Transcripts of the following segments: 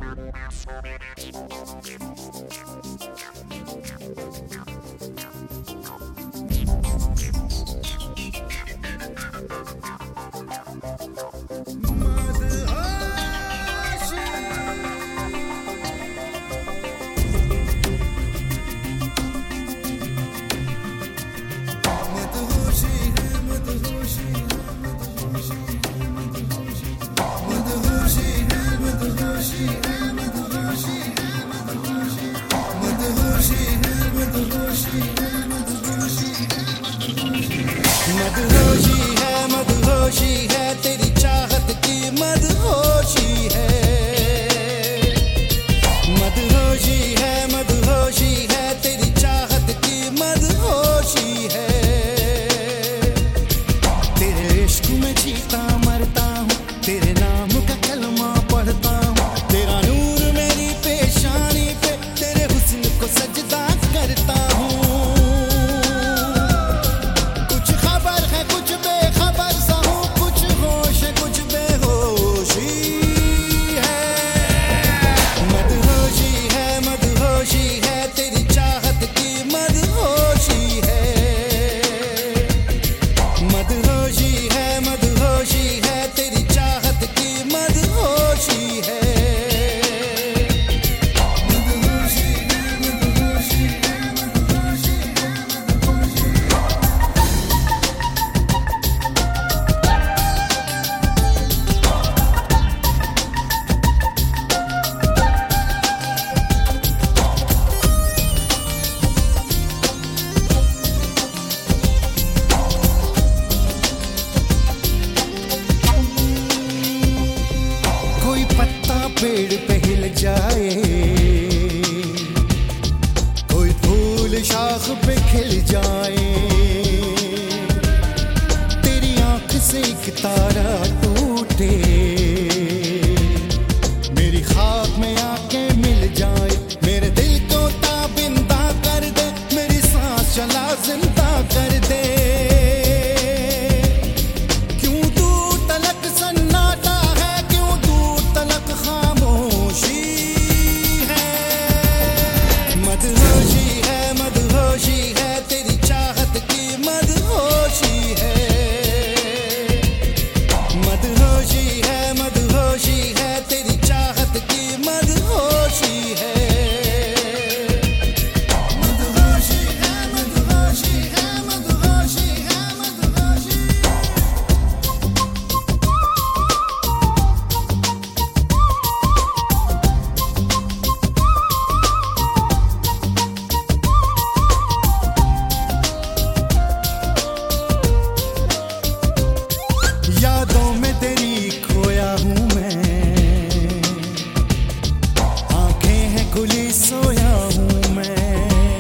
मदहोशी है तेरी चाहत की मदहोशी है। मदहोशी है तेरी चाहत की मदहोशी है। तेरे इश्क में जीता मरता हूँ, तेरे नाम का कलमा पढ़ता हूँ। तेरा नूर मेरी पेशानी पे, तेरे हुस्न को सजदा करता हूँ। पेड़ पे हिल जाए, कोई फूल शाख पे खिल जाए। तेरी आंख से एक तारा टूटे, मेरी ख्वाब में आके मिल जाए। मेरे दिल को ताबिंदा कर दे, मेरी सांस चला जिंदा कर दे। मदहोशी है तेरी चाहत की मदहोशी है। मदहोशी है तेरी चाहत की मदहोशी है। मदहोशी है मदहोशी है मदहोशी है मदहोशी। यादों में तेरी खोया हूँ मैं, आंखें हैं खुली सोया हूँ मैं।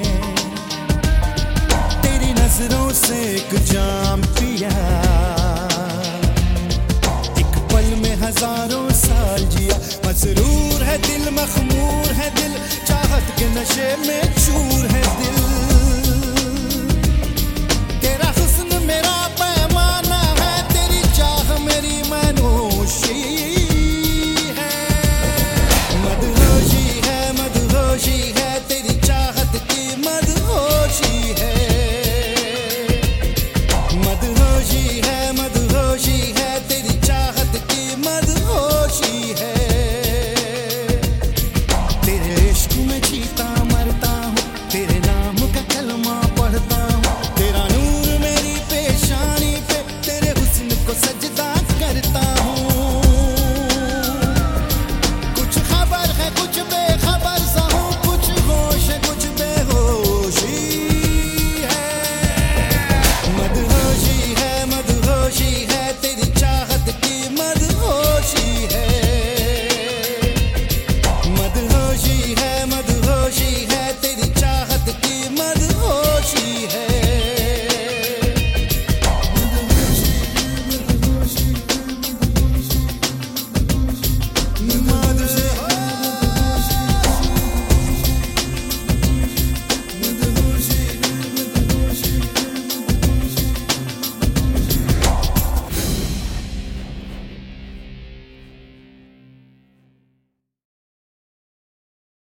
तेरी नजरों से एक जाम पिया, एक पल में हजारों साल जिया। मसरूर है दिल, मखमूर है दिल, चाहत के नशे में चूर है दिल। तेरा हुस्न मेरा पैमाना है, तेरी चाह मेरी मनोशी है। मदहोशी है तेरी चाहत की मदहोशी है। मदहोशी है तेरी चाहत की मदहोशी।